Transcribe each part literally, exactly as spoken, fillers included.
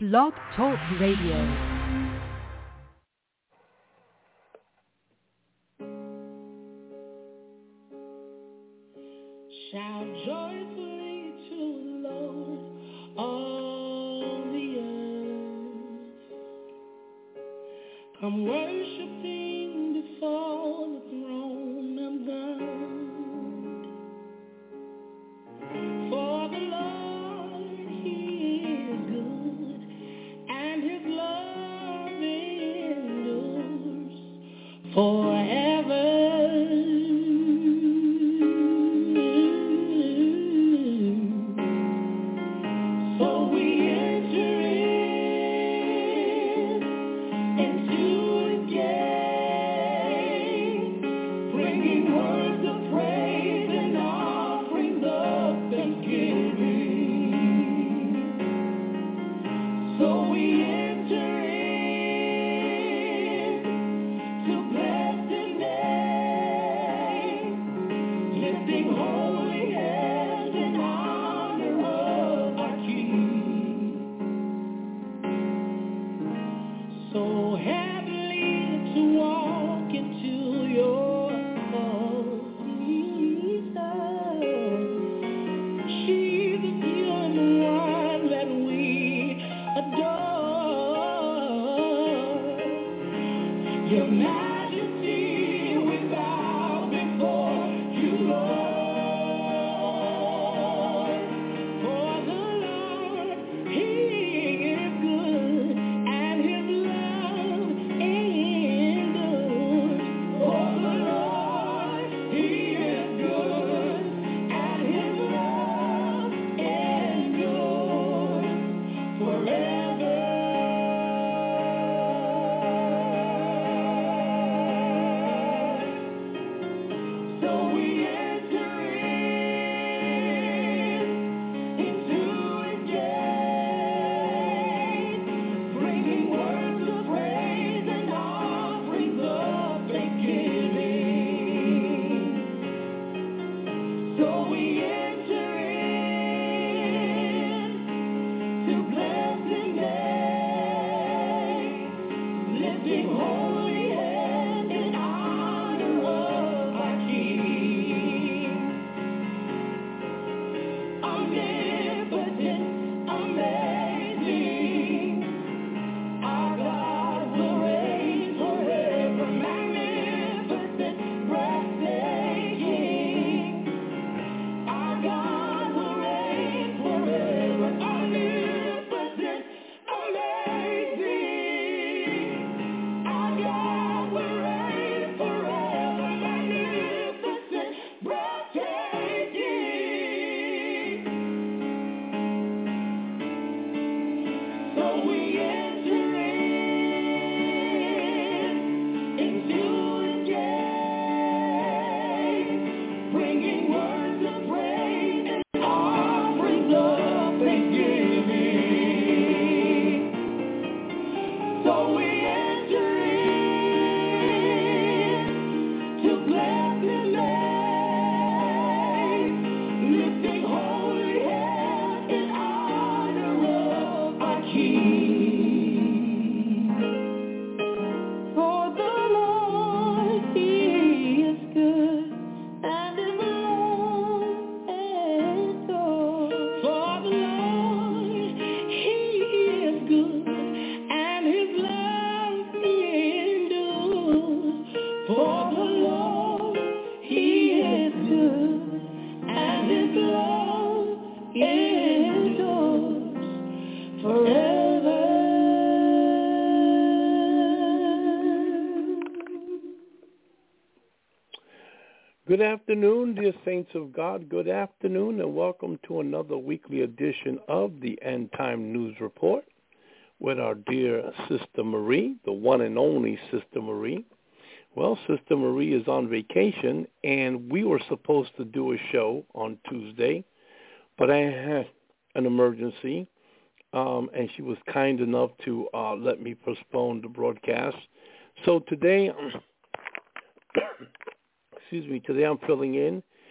Blog Talk Radio. Shout joyfully to the Lord, all the earth. Come worshiping before the throne of God. For the Lord, He is good, and His love endures forever. Good afternoon, dear saints of God. Good afternoon, and welcome to another weekly edition of the End Time News Report with our dear Sister Marie, the one and only Sister Marie. Well, Sister Marie is on vacation, and we were supposed to do a show on Tuesday, but I had an emergency, um, and she was kind enough to uh, let me postpone the broadcast. So today, excuse me, today I'm filling in,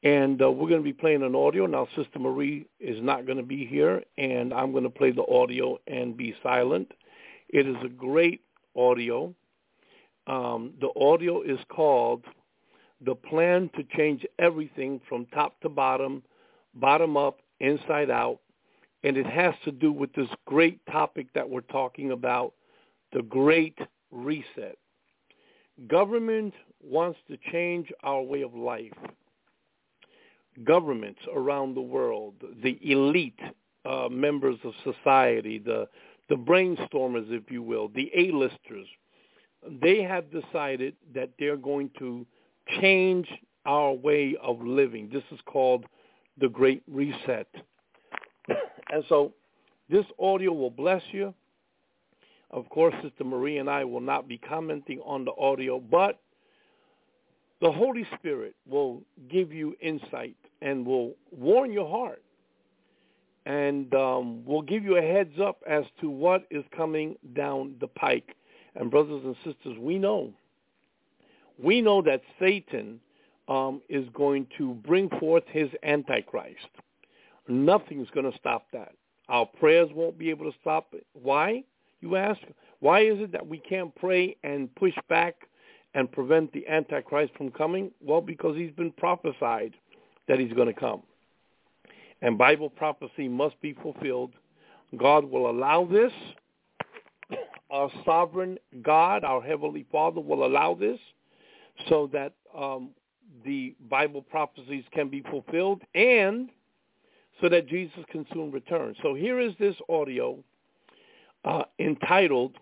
And uh, we're going to be playing an audio. Now, Sister Marie is not going to be here, and I'm going to play the audio and be silent. It is a great audio. Um, the audio is called The Plan to Change Everything from Top to Bottom, Bottom Up, Inside Out. And it has to do with this great topic that we're talking about, the Great Reset. Government wants to change our way of life. Governments around the world, the elite uh, members of society, the the brainstormers, if you will, the A-listers, they have decided that they're going to change our way of living. This is called the Great Reset. And so this audio will bless you. Of course, Sister Marie and I will not be commenting on the audio, but the Holy Spirit will give you insight and will warn your heart, and um, will give you a heads up as to what is coming down the pike. And brothers and sisters, we know, we know that Satan um, is going to bring forth his Antichrist. Nothing's going to stop that. Our prayers won't be able to stop it. Why, you ask? Why is it that we can't pray and push back and prevent the Antichrist from coming? Well, because he's been prophesied that he's going to come. And Bible prophecy must be fulfilled. God will allow this. Our sovereign God, our Heavenly Father, will allow this so that um, the Bible prophecies can be fulfilled and so that Jesus can soon return. So here is this audio uh, entitled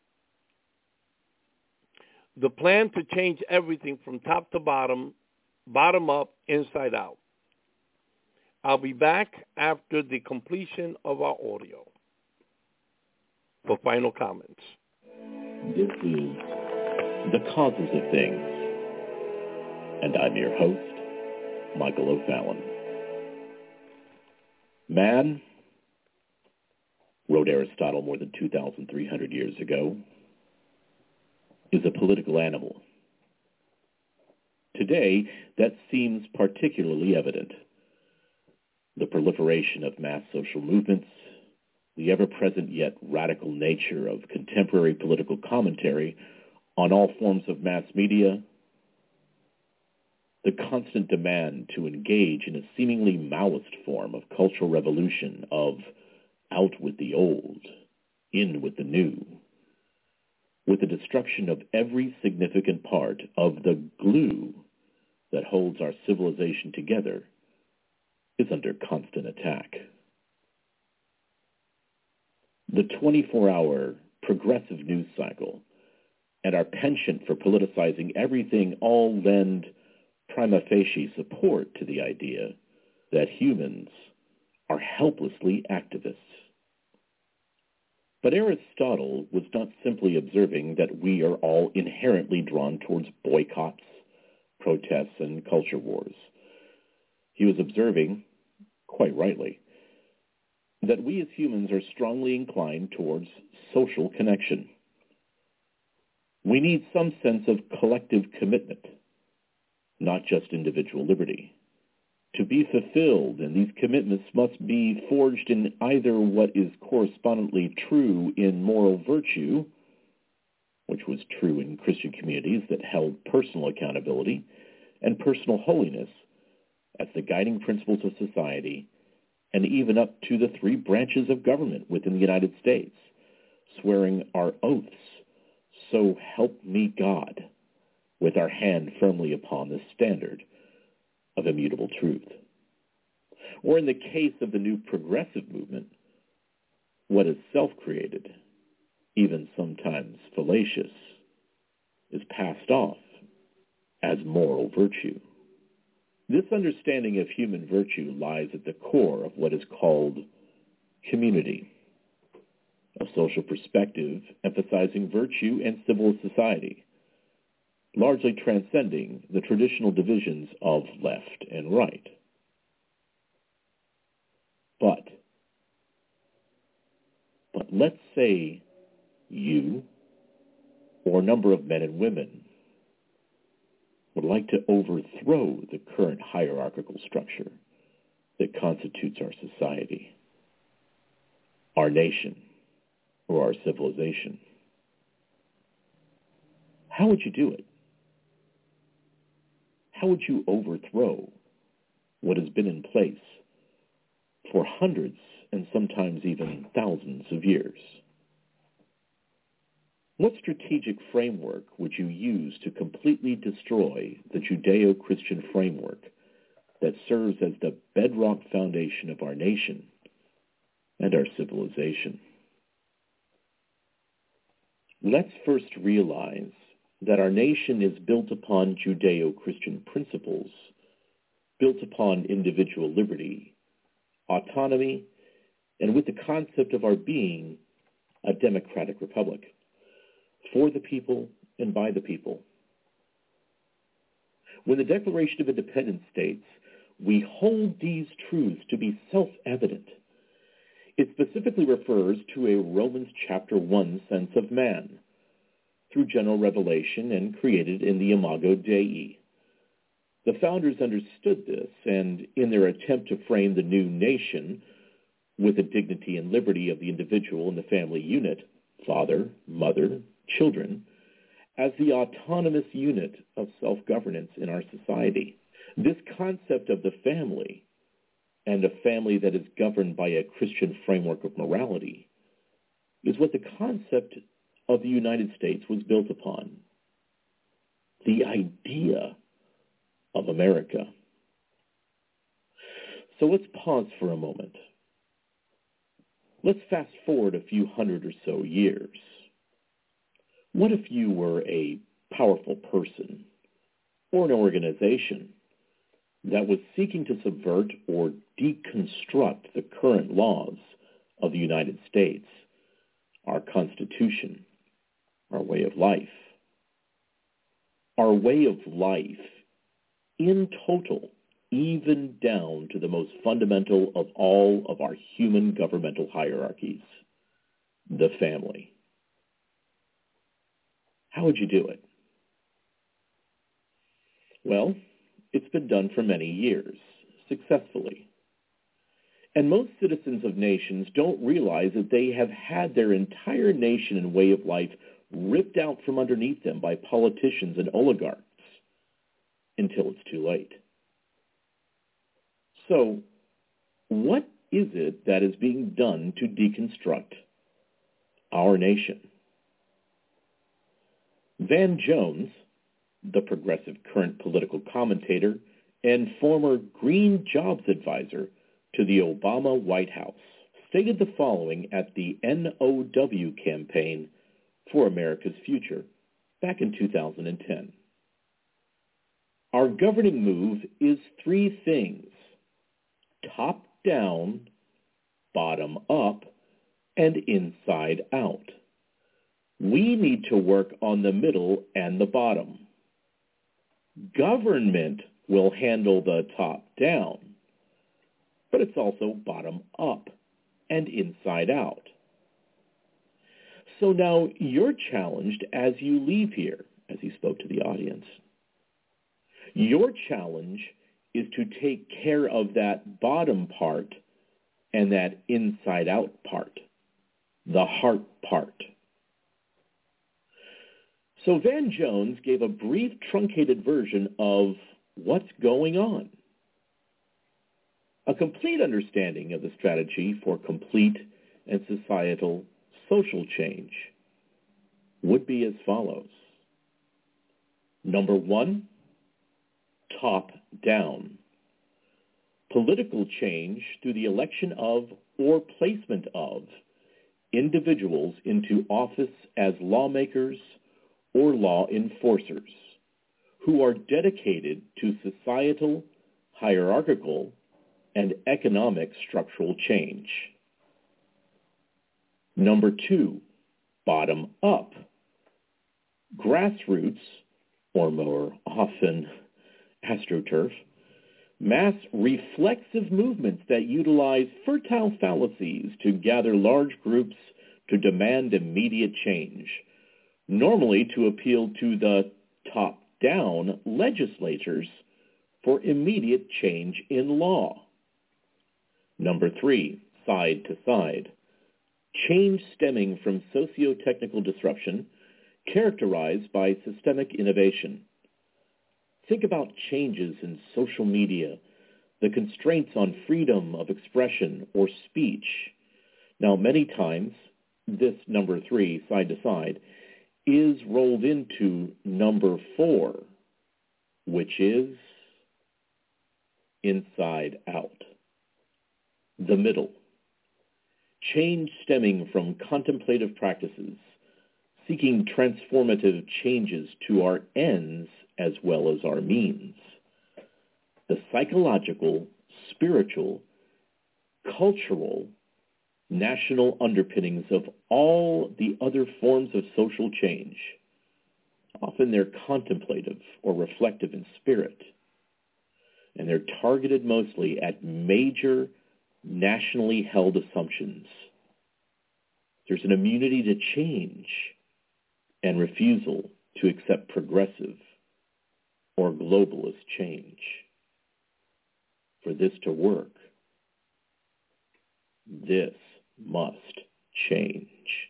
The Plan to Change Everything from Top to Bottom, Bottom Up, Inside Out. I'll be back after the completion of our audio for final comments. This is The Causes of Things, and I'm your host, Michael O'Fallon. Man, wrote Aristotle more than two thousand three hundred years ago, is a political animal. Today, that seems particularly evident. The proliferation of mass social movements, the ever-present yet radical nature of contemporary political commentary on all forms of mass media, the constant demand to engage in a seemingly Maoist form of cultural revolution of out with the old, in with the new, with the destruction of every significant part of the glue that holds our civilization together, is under constant attack. The twenty-four hour progressive news cycle and our penchant for politicizing everything all lend prima facie support to the idea that humans are helplessly activists. But Aristotle was not simply observing that we are all inherently drawn towards boycotts, protests, and culture wars. He was observing, quite rightly, that we as humans are strongly inclined towards social connection. We need some sense of collective commitment, not just individual liberty. To be fulfilled, and these commitments must be forged in either what is correspondently true in moral virtue, which was true in Christian communities that held personal accountability, and personal holiness as the guiding principles of society, and even up to the three branches of government within the United States, swearing our oaths, "So help me God," with our hand firmly upon the standard of immutable truth. Or in the case of the new progressive movement, what is self-created, even sometimes fallacious, is passed off as moral virtue. This understanding of human virtue lies at the core of what is called community, a social perspective emphasizing virtue and civil society, largely transcending the traditional divisions of left and right. But, but let's say you, or a number of men and women, would like to overthrow the current hierarchical structure that constitutes our society, our nation, or our civilization. How would you do it? How would you overthrow what has been in place for hundreds and sometimes even thousands of years? What strategic framework would you use to completely destroy the Judeo-Christian framework that serves as the bedrock foundation of our nation and our civilization? Let's first realize that our nation is built upon Judeo-Christian principles, built upon individual liberty, autonomy, and with the concept of our being a democratic republic, for the people and by the people. When the Declaration of Independence states, "We hold these truths to be self-evident," it specifically refers to a Romans chapter one sense of man, through general revelation and created in the Imago Dei. The founders understood this, and in their attempt to frame the new nation with the dignity and liberty of the individual and the family unit, father, mother, children, as the autonomous unit of self-governance in our society. This concept of the family, and a family that is governed by a Christian framework of morality, is what the concept of the United States was built upon. The idea of America. So let's pause for a moment. Let's fast forward a few hundred or so years. What if you were a powerful person or an organization that was seeking to subvert or deconstruct the current laws of the United States, our Constitution, our way of life? Our way of life, in total, even down to the most fundamental of all of our human governmental hierarchies, the family. How would you do it? Well, it's been done for many years, successfully. And most citizens of nations don't realize that they have had their entire nation and way of life ripped out from underneath them by politicians and oligarchs until it's too late. So, what is it that is being done to deconstruct our nation? Van Jones, the progressive current political commentator and former Green Jobs advisor to the Obama White House, stated the following at the N O W campaign for America's Future back in two thousand ten. Our governing move is three things: top down, bottom up, and inside out. We need to work on the middle and the bottom. Government will handle the top down, but it's also bottom up and inside out. So now you're challenged as you leave here, as he spoke to the audience. Your challenge is to take care of that bottom part and that inside out part, the heart part. So Van Jones gave a brief, truncated version of what's going on. A complete understanding of the strategy for complete and societal social change would be as follows. Number one, top down. Political change through the election of or placement of individuals into office as lawmakers or law enforcers who are dedicated to societal, hierarchical, and economic structural change. Number two, bottom up. Grassroots, or more often astroturf, mass reflexive movements that utilize fertile fallacies to gather large groups to demand immediate change, normally to appeal to the top down legislatures for immediate change in law. Number three, side to side. Change stemming from socio-technical disruption characterized by systemic innovation. Think about changes in social media, the constraints on freedom of expression or speech. Now, many times, this number three, side to side, is rolled into number four, which is inside out, the middle. Change stemming from contemplative practices, seeking transformative changes to our ends as well as our means. The psychological, spiritual, cultural, national underpinnings of all the other forms of social change. Often they're contemplative or reflective in spirit, and they're targeted mostly at major nationally held assumptions. There's an immunity to change and refusal to accept progressive or globalist change. For this to work, this must change.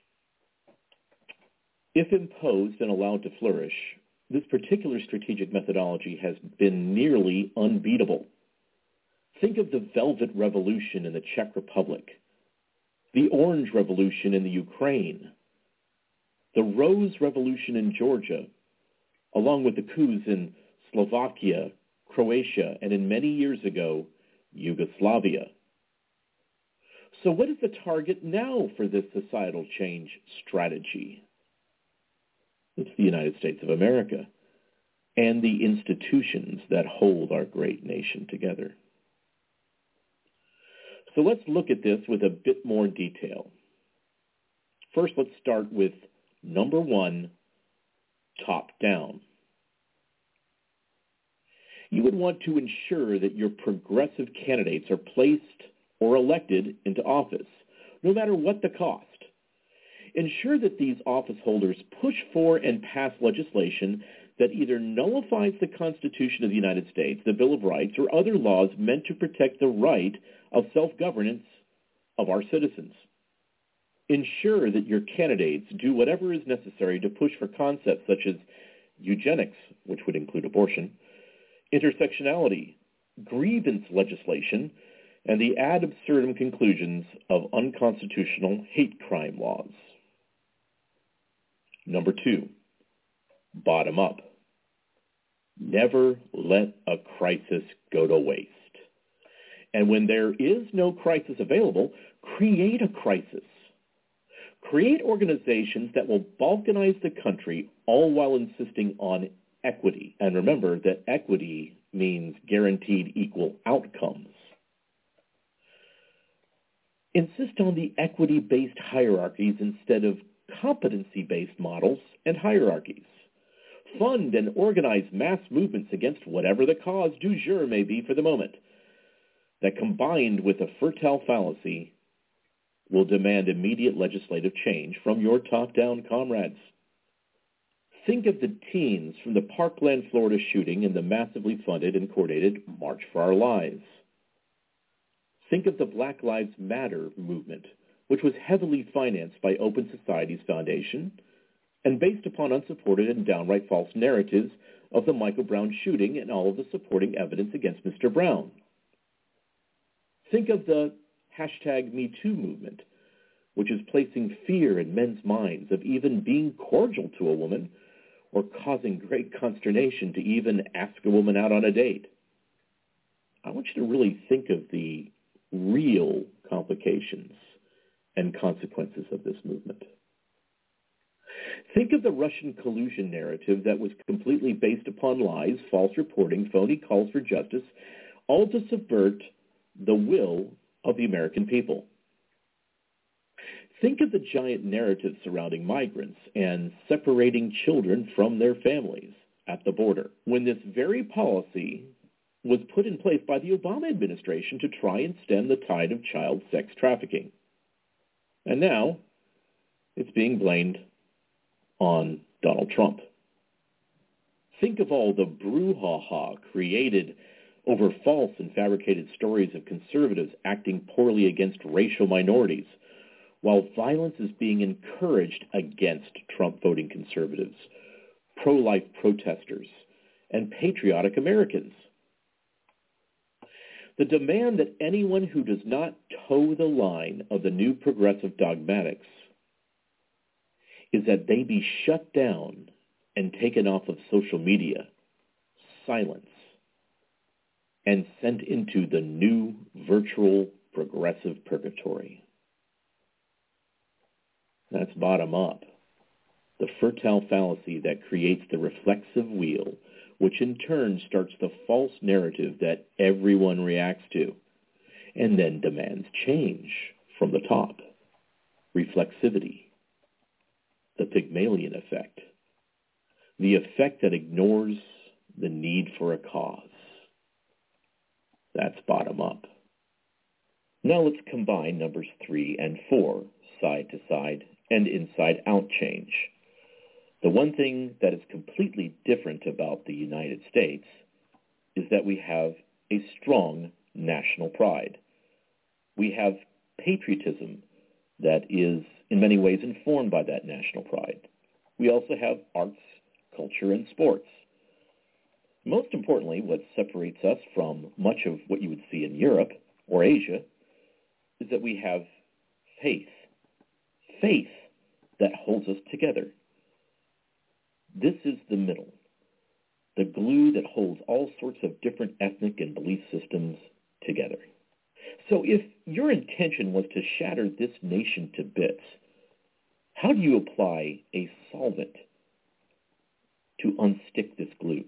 If imposed and allowed to flourish, this particular strategic methodology has been nearly unbeatable. Think of the Velvet Revolution in the Czech Republic, the Orange Revolution in the Ukraine, the Rose Revolution in Georgia, along with the coups in Slovakia, Croatia, and in many years ago, Yugoslavia. So what is the target now for this societal change strategy? It's the United States of America and the institutions that hold our great nation together. So let's look at this with a bit more detail. First, let's start with number one, top down. You would want to ensure that your progressive candidates are placed or elected into office, no matter what the cost. Ensure that these office holders push for and pass legislation that either nullifies the Constitution of the United States, the Bill of Rights, or other laws meant to protect the right of self-governance of our citizens. Ensure that your candidates do whatever is necessary to push for concepts such as eugenics, which would include abortion, intersectionality, grievance legislation, and the ad absurdum conclusions of unconstitutional hate crime laws. Number two, bottom up. Never let a crisis go to waste. And when there is no crisis available, create a crisis. Create organizations that will balkanize the country, all while insisting on equity. And remember that equity means guaranteed equal outcomes. Insist on the equity-based hierarchies instead of competency-based models and hierarchies. Fund and organize mass movements against whatever the cause du jour may be for the moment, that combined with a fertile fallacy will demand immediate legislative change from your top-down comrades. Think of the teens from the Parkland, Florida shooting and the massively funded and coordinated March for Our Lives. Think of the Black Lives Matter movement, which was heavily financed by Open Societies Foundation and based upon unsupported and downright false narratives of the Michael Brown shooting and all of the supporting evidence against Mister Brown. Think of the hashtag Me Too movement, which is placing fear in men's minds of even being cordial to a woman or causing great consternation to even ask a woman out on a date. I want you to really think of the real complications and consequences of this movement. Think of the Russian collusion narrative that was completely based upon lies, false reporting, phony calls for justice, all to subvert the will of the American people. Think of the giant narrative surrounding migrants and separating children from their families at the border, when this very policy was put in place by the Obama administration to try and stem the tide of child sex trafficking. And now it's being blamed on Donald Trump. Think of all the brouhaha created over false and fabricated stories of conservatives acting poorly against racial minorities, while violence is being encouraged against Trump-voting conservatives, pro-life protesters, and patriotic Americans. The demand that anyone who does not toe the line of the new progressive dogmatics is that they be shut down and taken off of social media, silenced, and sent into the new virtual progressive purgatory. That's bottom up. The fertile fallacy that creates the reflexive wheel, which in turn starts the false narrative that everyone reacts to, and then demands change from the top. Reflexivity. The Pygmalion effect. The effect that ignores the need for a cause. That's bottom up. Now let's combine numbers three and four, side to side and inside out change. The one thing that is completely different about the United States is that we have a strong national pride. We have patriotism that is in many ways informed by that national pride. We also have arts, culture, and sports. Most importantly, what separates us from much of what you would see in Europe or Asia is that we have faith. Faith that holds us together. This is the middle, the glue that holds all sorts of different ethnic and belief systems together. So if your intention was to shatter this nation to bits, how do you apply a solvent to unstick this glue?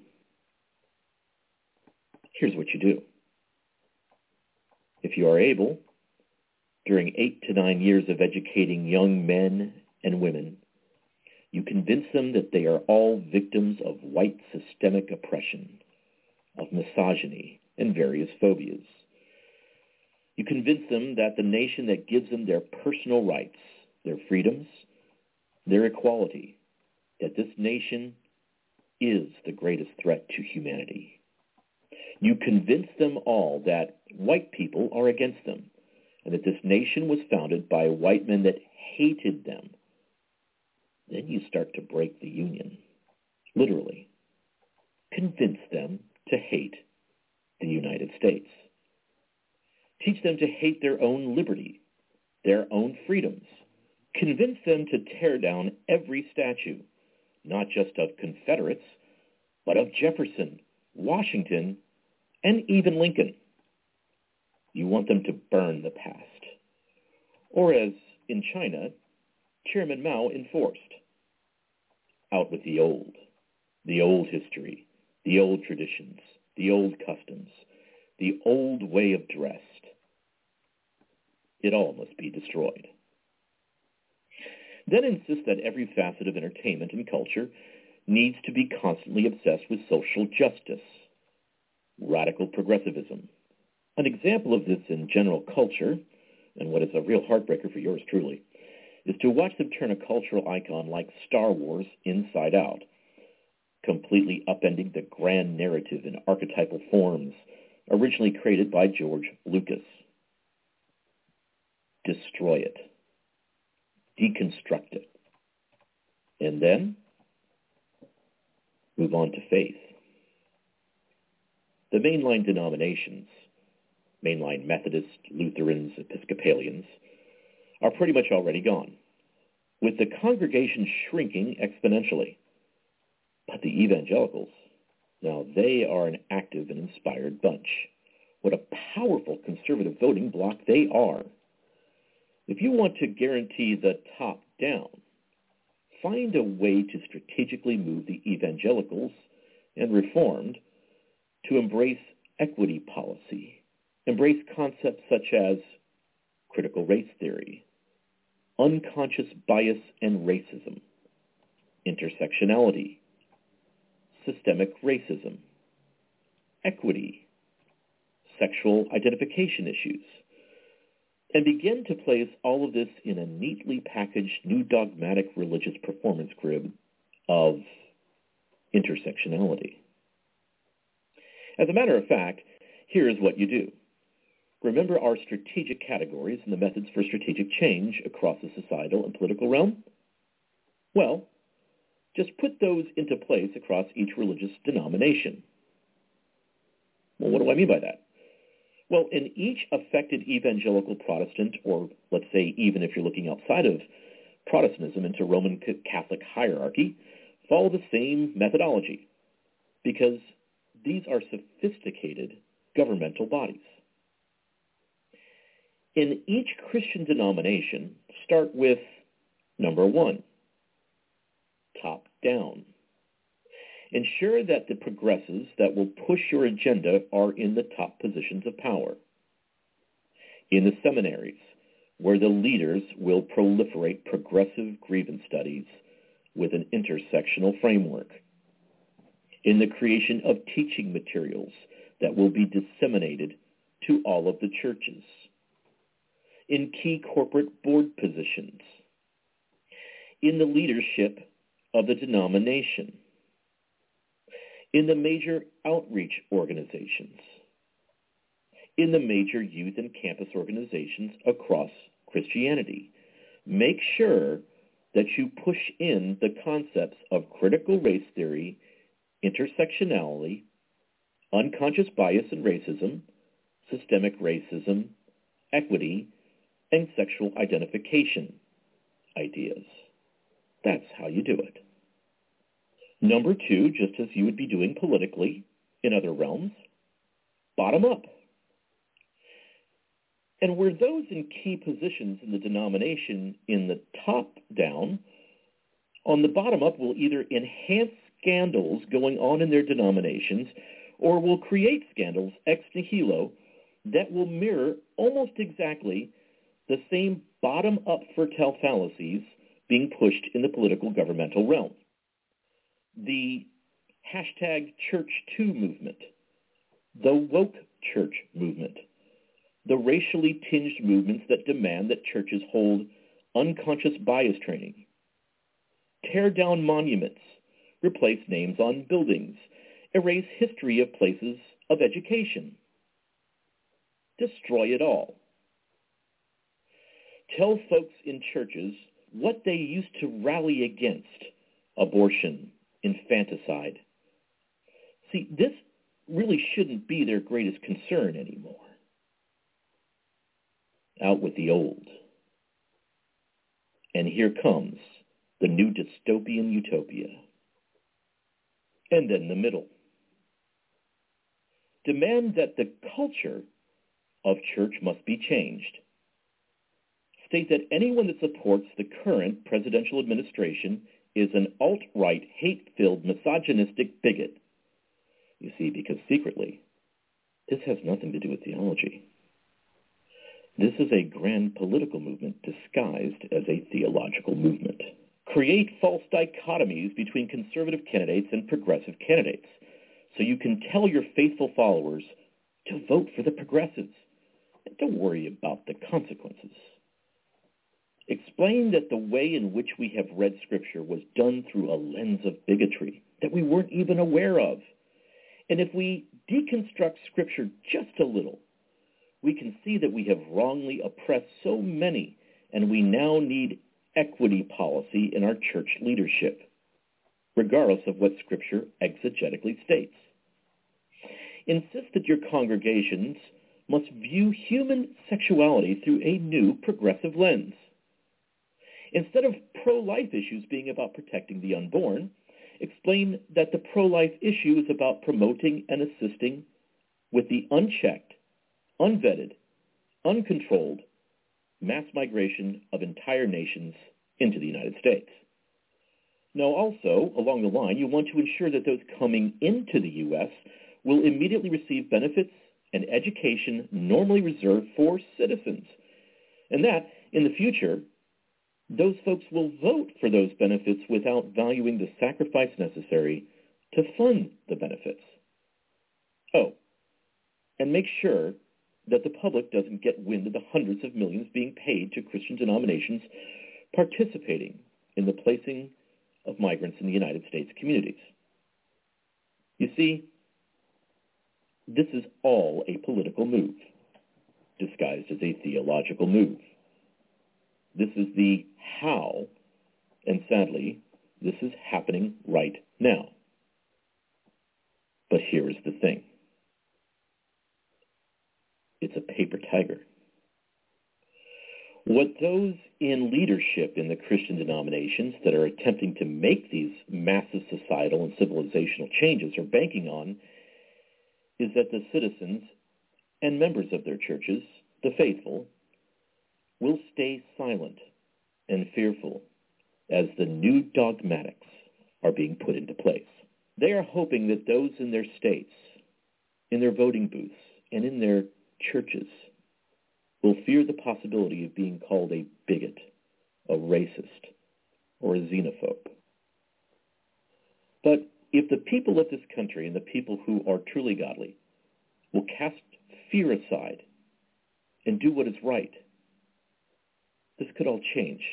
Here's what you do. If you are able, during eight to nine years of educating young men and women, you convince them that they are all victims of white systemic oppression, of misogyny, and various phobias. You convince them that the nation that gives them their personal rights, their freedoms, their equality, that this nation is the greatest threat to humanity. You convince them all that white people are against them, and that this nation was founded by white men that hated them. Then you start to break the union, literally. Convince them to hate the United States. Teach them to hate their own liberty, their own freedoms. Convince them to tear down every statue, not just of Confederates, but of Jefferson, Washington, and even Lincoln. You want them to burn the past. Or as in China, Chairman Mao enforced. Out with the old, the old history, the old traditions, the old customs, the old way of dress. It all must be destroyed. Then insist that every facet of entertainment and culture needs to be constantly obsessed with social justice, radical progressivism. An example of this in general culture, and what is a real heartbreaker for yours truly, is to watch them turn a cultural icon like Star Wars inside out, completely upending the grand narrative in archetypal forms originally created by George Lucas. Destroy it. Deconstruct it. And then move on to faith. The mainline denominations, mainline Methodists, Lutherans, Episcopalians, are pretty much already gone, with the congregation shrinking exponentially. But the evangelicals, now they are an active and inspired bunch. What a powerful conservative voting bloc they are. If you want to guarantee the top down, find a way to strategically move the evangelicals and Reformed to embrace equity policy, embrace concepts such as critical race theory, unconscious bias and racism, intersectionality, systemic racism, equity, sexual identification issues, and begin to place all of this in a neatly packaged new dogmatic religious performance crib of intersectionality. As a matter of fact, here is what you do. Remember our strategic categories and the methods for strategic change across the societal and political realm? Well, just put those into place across each religious denomination. Well, what do I mean by that? Well, in each affected evangelical Protestant, or let's say even if you're looking outside of Protestantism into Roman Catholic hierarchy, follow the same methodology, because these are sophisticated governmental bodies. In each Christian denomination, start with number one, top down. Ensure that the progressives that will push your agenda are in the top positions of power. In the seminaries, where the leaders will proliferate progressive grievance studies with an intersectional framework. In the creation of teaching materials that will be disseminated to all of the churches. In key corporate board positions. In the leadership of the denomination. In the major outreach organizations. In the major youth and campus organizations across Christianity. Make sure that you push in the concepts of critical race theory, intersectionality, unconscious bias and racism, systemic racism, equity, and sexual identification ideas. That's how you do it. Number two, just as you would be doing politically in other realms, bottom up. And where those in key positions in the denomination in the top down, on the bottom up will either enhance scandals going on in their denominations or will create scandals ex nihilo that will mirror almost exactly the same bottom-up fertile fallacies being pushed in the political governmental realm. The hashtag Church two movement, the woke church movement, the racially tinged movements that demand that churches hold unconscious bias training, tear down monuments, replace names on buildings, erase history of places of education, destroy it all. Tell folks in churches what they used to rally against: abortion, infanticide. See, this really shouldn't be their greatest concern anymore. Out with the old. And here comes the new dystopian utopia. And then the middle. Demand that the culture of church must be changed. State that anyone that supports the current presidential administration is an alt-right, hate-filled, misogynistic bigot. You see, because secretly, this has nothing to do with theology. This is a grand political movement disguised as a theological movement. Create false dichotomies between conservative candidates and progressive candidates, so you can tell your faithful followers to vote for the progressives and don't worry about the consequences. Explain that the way in which we have read Scripture was done through a lens of bigotry that we weren't even aware of. And if we deconstruct Scripture just a little, we can see that we have wrongly oppressed so many, and we now need equity policy in our church leadership, regardless of what Scripture exegetically states. Insist that your congregations must view human sexuality through a new progressive lens. Instead of pro-life issues being about protecting the unborn, explain that the pro-life issue is about promoting and assisting with the unchecked, unvetted, uncontrolled mass migration of entire nations into the United States. Now also, along the line, you want to ensure that those coming into the U S will immediately receive benefits and education normally reserved for citizens, and that, in the future, those folks will vote for those benefits without valuing the sacrifice necessary to fund the benefits. Oh, and make sure that the public doesn't get wind of the hundreds of millions being paid to Christian denominations participating in the placing of migrants in the United States communities. You see, this is all a political move, disguised as a theological move. This is the how, and sadly, this is happening right now. But here is the thing. It's a paper tiger. What those in leadership in the Christian denominations that are attempting to make these massive societal and civilizational changes are banking on is that the citizens and members of their churches, the faithful, will stay silent and fearful as the new dogmatics are being put into place. They are hoping that those in their states, in their voting booths, and in their churches will fear the possibility of being called a bigot, a racist, or a xenophobe. But if the people of this country and the people who are truly godly will cast fear aside and do what is right, this could all change.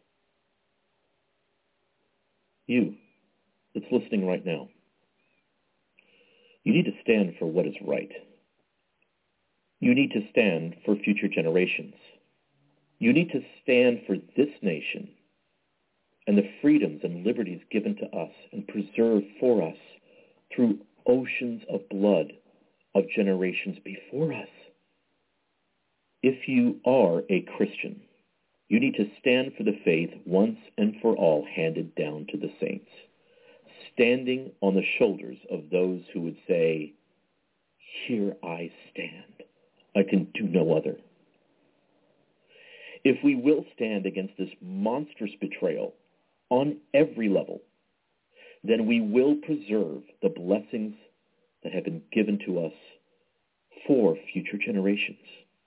You that's listening right now, you need to stand for what is right. You need to stand for future generations. You need to stand for this nation and the freedoms and liberties given to us and preserved for us through oceans of blood of generations before us. If you are a Christian, you need to stand for the faith once and for all handed down to the saints, standing on the shoulders of those who would say, "Here I stand. I can do no other." If we will stand against this monstrous betrayal on every level, then we will preserve the blessings that have been given to us for future generations.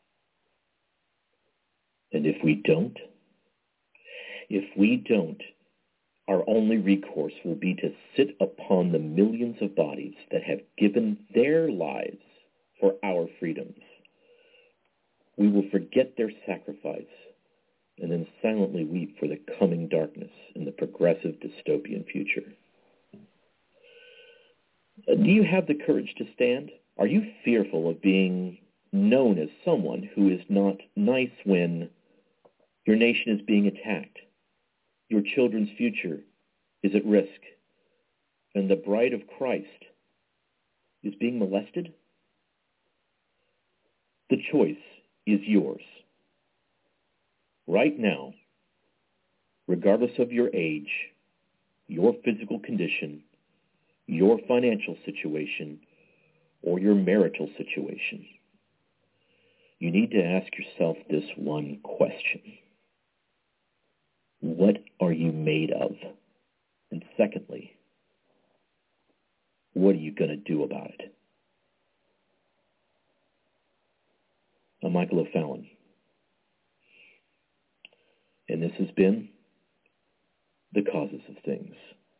And if we don't, if we don't, our only recourse will be to sit upon the millions of bodies that have given their lives for our freedoms. We will forget their sacrifice and then silently weep for the coming darkness in the progressive dystopian future. Do you have the courage to stand? Are you fearful of being known as someone who is not nice when your nation is being attacked, your children's future is at risk, and the bride of Christ is being molested? The choice is yours. Right now, regardless of your age, your physical condition, your financial situation, or your marital situation, you need to ask yourself this one question. What are you made of? And secondly, what are you going to do about it? I'm Michael O'Fallon, and this has been The Causes of Things.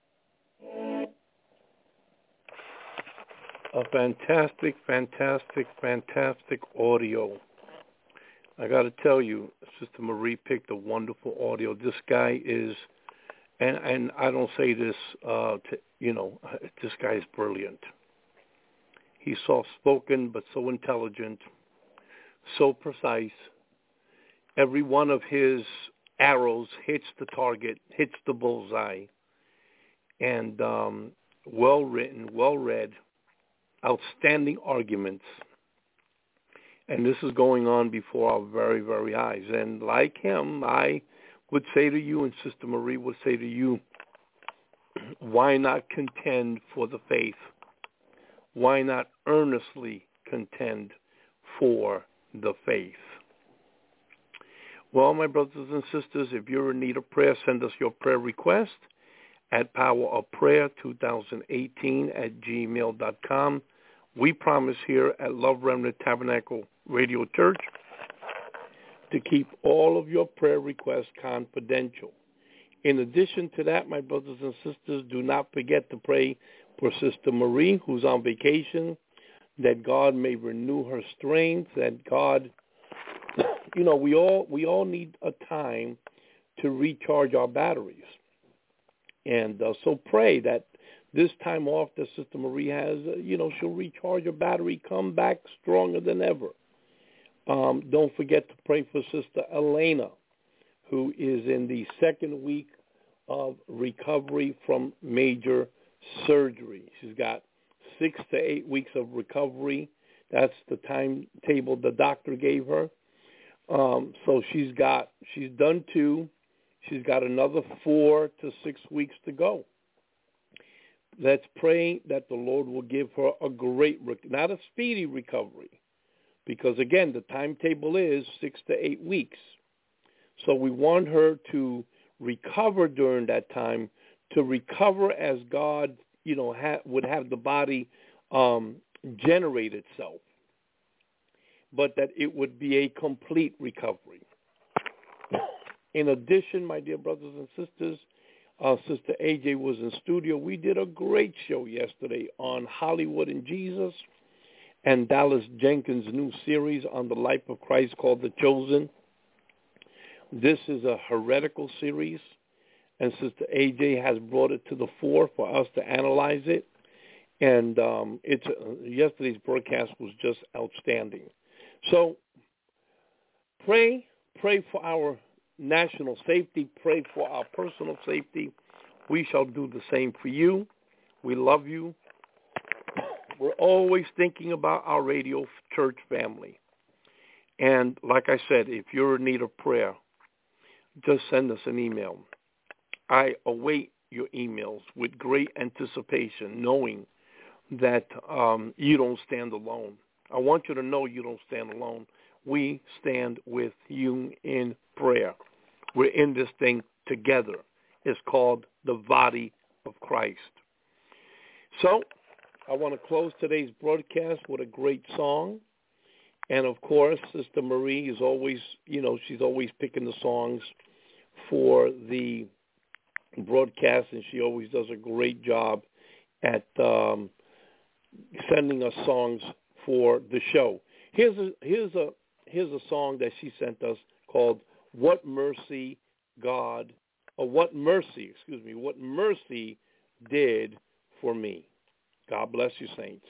A fantastic, fantastic, fantastic audio. I got to tell you, Sister Marie picked a wonderful audio. This guy is, and and I don't say this, uh, to, you know, this guy is brilliant. He's soft-spoken, but so intelligent, so precise. Every one of his arrows hits the target, hits the bullseye, and um, well-written, well-read, outstanding arguments. And this is going on before our very, very eyes. And like him, I would say to you, and Sister Marie would say to you, why not contend for the faith? Why not earnestly contend for the faith? Well, my brothers and sisters, if you're in need of prayer, send us your prayer request at powerofprayer twenty eighteen at gmail dot com. We promise here at Love Remnant Tabernacle Radio Church to keep all of your prayer requests confidential. In addition to that, my brothers and sisters, do not forget to pray for Sister Marie, who's on vacation, that God may renew her strength, that God, you know, we all we all need a time to recharge our batteries. And uh, so pray that this time off that Sister Marie has, uh, you know, she'll recharge her battery, come back stronger than ever. Um, don't forget to pray for Sister Elena, who is in the second week of recovery from major surgery. She's got six to eight weeks of recovery. That's the timetable the doctor gave her. Um, so she's got, she's done two. She's got another four to six weeks to go. Let's pray that the Lord will give her a great, not a speedy recovery, because, again, the timetable is six to eight weeks. So we want her to recover during that time, to recover as God, you know, ha- would have the body um, generate itself, but that it would be a complete recovery. In addition, my dear brothers and sisters, uh, Sister A J was in studio. We did a great show yesterday on Hollywood and Jesus and Dallas Jenkins' new series on the life of Christ called The Chosen. This is a heretical series, and Sister A J has brought it to the fore for us to analyze it. And um, it's uh, yesterday's broadcast was just outstanding. So pray, pray for our national safety, pray for our personal safety. We shall do the same for you. We love you. We're always thinking about our radio church family. And like I said, if you're in need of prayer, just send us an email. I await your emails with great anticipation, knowing that um, you don't stand alone. I want you to know you don't stand alone. We stand with you in prayer. We're in this thing together. It's called the body of Christ. So I want to close today's broadcast with a great song. And, of course, Sister Marie is always, you know, she's always picking the songs for the broadcast, and she always does a great job at um, sending us songs for the show. Here's a here's a here's a song that she sent us called "What Mercy God," or "What Mercy," excuse me, "What Mercy Did for Me." God bless you, saints.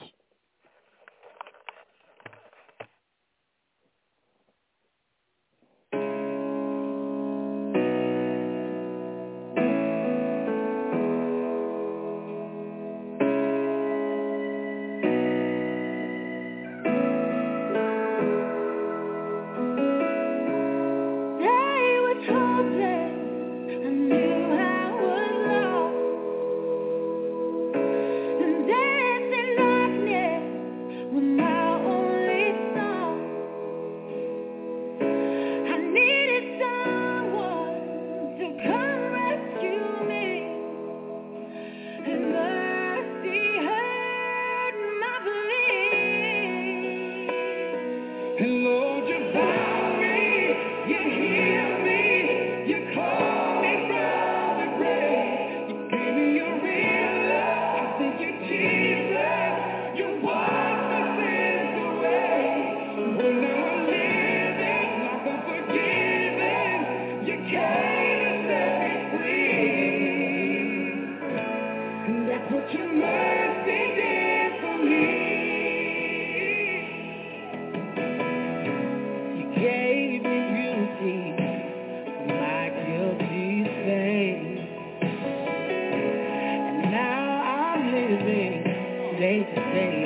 Day to day.